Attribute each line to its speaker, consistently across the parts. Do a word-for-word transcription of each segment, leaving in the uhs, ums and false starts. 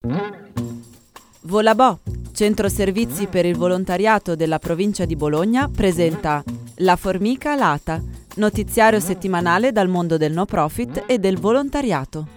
Speaker 1: Volabò, centro servizi per il volontariato della provincia di Bologna, presenta La Formica Alata, notiziario settimanale dal mondo del no profit e del volontariato.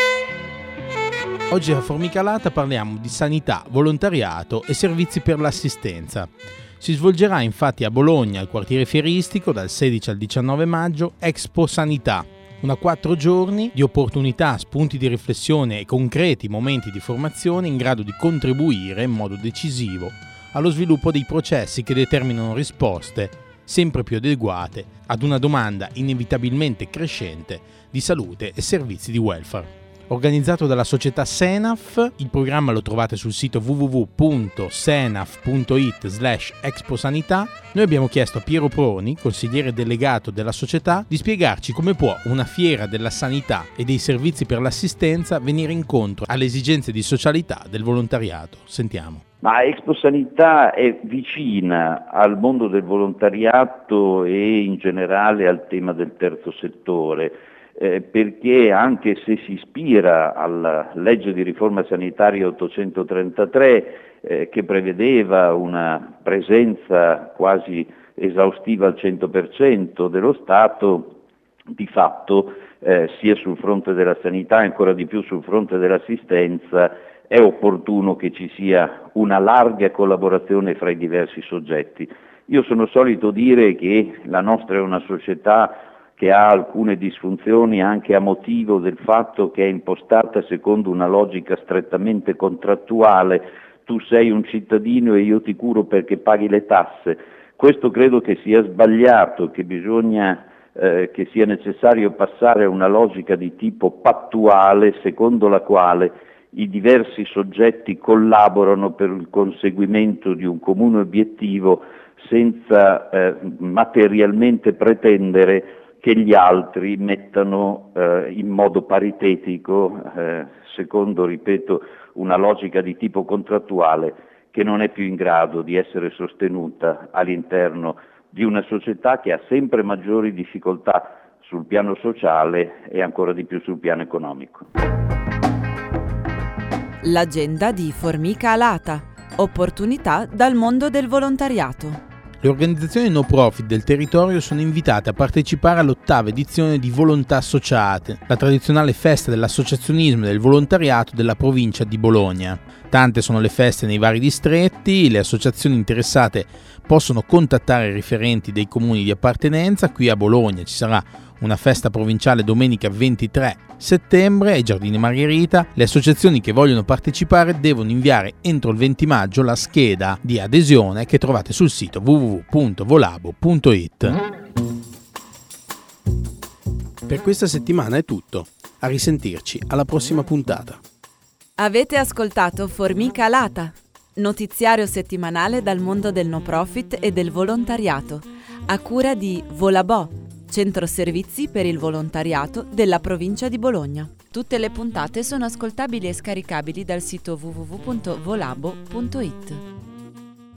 Speaker 2: Oggi a Formica Alata parliamo di sanità, volontariato e servizi per l'assistenza. Si svolgerà infatti a Bologna, al quartiere fieristico, dal sedici al diciannove maggio, Expo Sanità. Una quattro giorni di opportunità, spunti di riflessione e concreti momenti di formazione in grado di contribuire in modo decisivo allo sviluppo dei processi che determinano risposte sempre più adeguate ad una domanda inevitabilmente crescente di salute e servizi di welfare. Organizzato dalla società Senaf, il programma lo trovate sul sito w w w punto senaf punto it slash exposanità. Noi abbiamo chiesto a Piero Proni, consigliere delegato della società, di spiegarci come può una fiera della sanità e dei servizi per l'assistenza venire incontro alle esigenze di socialità del volontariato. Sentiamo.
Speaker 3: Ma Expo Sanità è vicina al mondo del volontariato e in generale al tema del terzo settore. Eh, perché anche se si ispira alla legge di riforma sanitaria ottocentotrentatré eh, che prevedeva una presenza quasi esaustiva al cento per cento dello Stato, di fatto eh, sia sul fronte della sanità e ancora di più sul fronte dell'assistenza è opportuno che ci sia una larga collaborazione fra i diversi soggetti. Io sono solito dire che la nostra è una società che ha alcune disfunzioni anche a motivo del fatto che è impostata secondo una logica strettamente contrattuale. Tu sei un cittadino e io ti curo perché paghi le tasse. Questo credo che sia sbagliato, che bisogna eh, che sia necessario passare a una logica di tipo pattuale, secondo la quale i diversi soggetti collaborano per il conseguimento di un comune obiettivo senza eh, materialmente pretendere che gli altri mettano eh, in modo paritetico, eh, secondo, ripeto, una logica di tipo contrattuale che non è più in grado di essere sostenuta all'interno di una società che ha sempre maggiori difficoltà sul piano sociale e ancora di più sul piano economico.
Speaker 1: L'agenda di Formica Alata, opportunità dal mondo del volontariato.
Speaker 2: Le organizzazioni no profit del territorio sono invitate a partecipare all'ottava edizione di Volontà Associate, la tradizionale festa dell'associazionismo e del volontariato della provincia di Bologna. Tante sono le feste nei vari distretti, le associazioni interessate possono contattare i referenti dei comuni di appartenenza. Qui a Bologna ci sarà una festa provinciale domenica ventitré settembre ai Giardini Margherita. Le associazioni che vogliono partecipare devono inviare entro il venti maggio la scheda di adesione che trovate sul sito w w w punto volabo punto it. Per questa settimana è tutto. A risentirci alla prossima puntata.
Speaker 1: Avete ascoltato Formica Alata, notiziario settimanale dal mondo del no profit e del volontariato, a cura di Volabò, centro servizi per il volontariato della provincia di Bologna. Tutte le puntate sono ascoltabili e scaricabili dal sito w w w punto volabo punto it.